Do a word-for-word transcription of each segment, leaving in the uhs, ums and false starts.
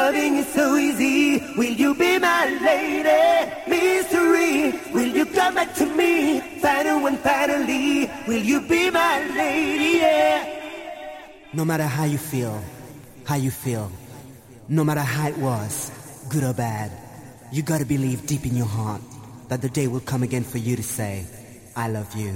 Loving is so easy. Will you be my lady? Mystery. Will you come back to me? Final and finally. Will you be my lady? Yeah. No matter how you feel, how you feel, no matter how it was, good or bad, you gotta believe deep in your heart that the day will come again for you to say, I love you.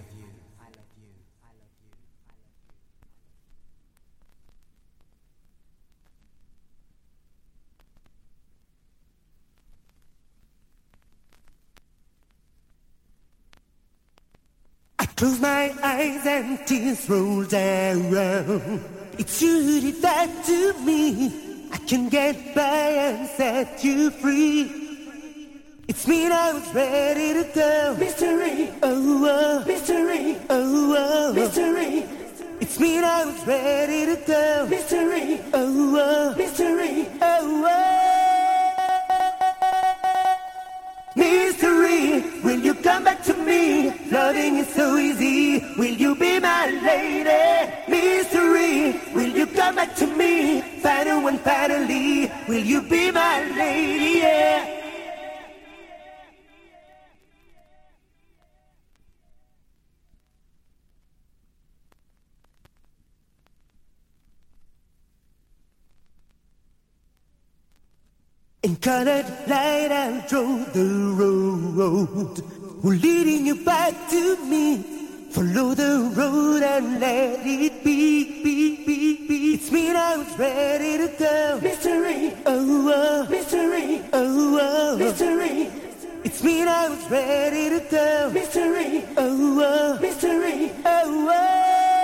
Close my eyes and tears roll down. It's you did that to me. I can get by and set you free. It's me now, it's ready to go. Mystery, oh, oh. Mystery, oh, oh. Mystery. It's me now, it's ready to go. Mystery, oh, oh. Mystery, oh, oh. Mystery, will you come back to me? Loving is so easy. Will you be my lady? Mystery, will you come back to me? Final and finally, will you be my lady? Yeah. In colored light I drove the road, leading you back to me. Follow the road and let it be, be, be, be. It's me now, it's ready to go. Mystery, oh, oh. Mystery, oh, oh. Mystery. It's me now, it's ready to go. Mystery, oh, oh. Mystery, oh, oh.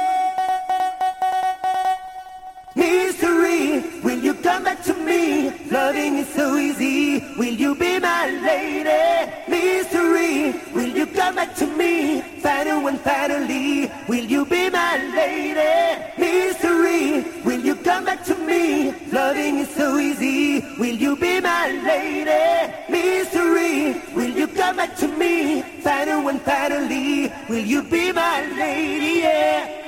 Mystery, will you come back to me? Loving is so easy. Will you be my lady? Mystery, will you come back to me? Final and finally, will you be my lady? Mystery, will you come back to me? Loving is so easy. Will you be my lady? Mystery, will you come back to me? Final and finally, will you be my lady? Yeah.